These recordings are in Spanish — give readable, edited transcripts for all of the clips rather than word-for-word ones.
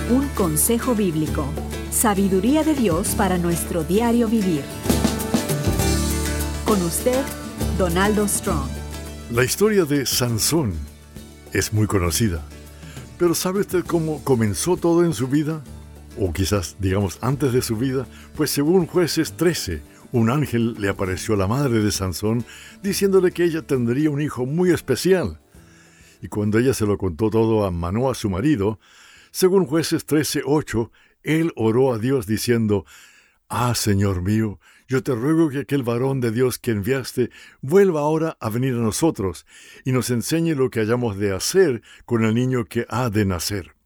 Un consejo bíblico. Sabiduría de Dios para nuestro diario vivir. Con usted, Donaldo Strong. La historia de Sansón es muy conocida. Pero ¿sabe usted cómo comenzó todo en su vida? O quizás, digamos, antes de su vida. Pues según Jueces 13, un ángel le apareció a la madre de Sansón diciéndole que ella tendría un hijo muy especial. Y cuando ella se lo contó todo a Manoa, su marido, según Jueces 13:8, él oró a Dios diciendo: «Ah, Señor mío, yo te ruego que aquel varón de Dios que enviaste vuelva ahora a venir a nosotros y nos enseñe lo que hayamos de hacer con el niño que ha de nacer».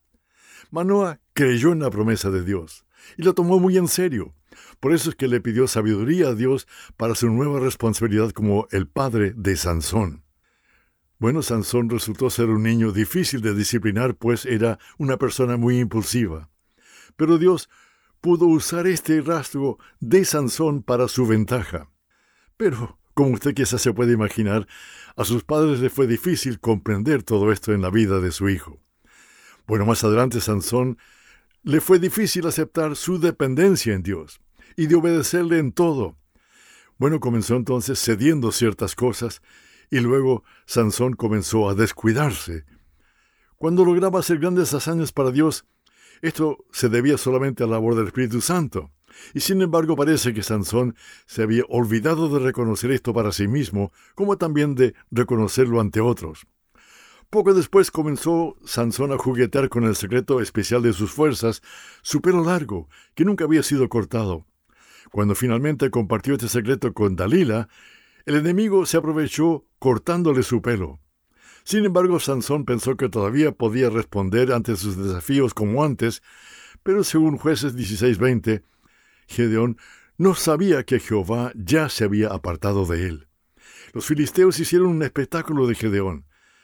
Manoa creyó en la promesa de Dios y lo tomó muy en serio. Por eso es que le pidió sabiduría a Dios para su nueva responsabilidad como el padre de Sansón. Bueno, Sansón resultó ser un niño difícil de disciplinar, pues era una persona muy impulsiva. Pero Dios pudo usar este rasgo de Sansón para su ventaja. Pero, como usted quizás se puede imaginar, a sus padres le fue difícil comprender todo esto en la vida de su hijo. Bueno, más adelante Sansón le fue difícil aceptar su dependencia en Dios y de obedecerle en todo. Bueno, comenzó entonces cediendo ciertas cosas y luego Sansón comenzó a descuidarse. Cuando lograba hacer grandes hazañas para Dios, esto se debía solamente a la labor del Espíritu Santo. Y sin embargo parece que Sansón se había olvidado de reconocer esto para sí mismo, como también de reconocerlo ante otros. Poco después comenzó Sansón a juguetear con el secreto especial de sus fuerzas, su pelo largo, que nunca había sido cortado. Cuando finalmente compartió este secreto con Dalila, el enemigo se aprovechó cortándole su pelo. Sin embargo, Sansón pensó que todavía podía responder ante sus desafíos como antes, pero según Jueces 16:20, Gedeón no sabía que Jehová ya se había apartado de él. Los filisteos hicieron un espectáculo de Gedeón,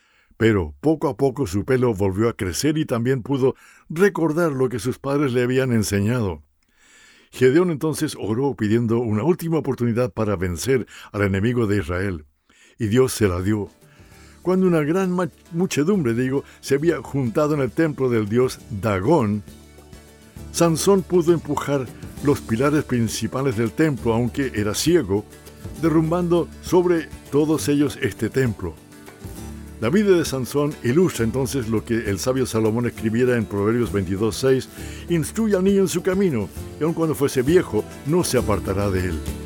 pero poco a poco su pelo volvió a crecer y también pudo recordar lo que sus padres le habían enseñado. Gedeón entonces oró pidiendo una última oportunidad para vencer al enemigo de Israel, y Dios se la dio. Cuando una gran muchedumbre, se había juntado en el templo del dios Dagón, Sansón pudo empujar los pilares principales del templo, aunque era ciego, derrumbando sobre todos ellos este templo. La vida de Sansón ilustra entonces lo que el sabio Salomón escribiera en Proverbios 22:6: «Instruye al niño en su camino, y aun cuando fuese viejo, no se apartará de él».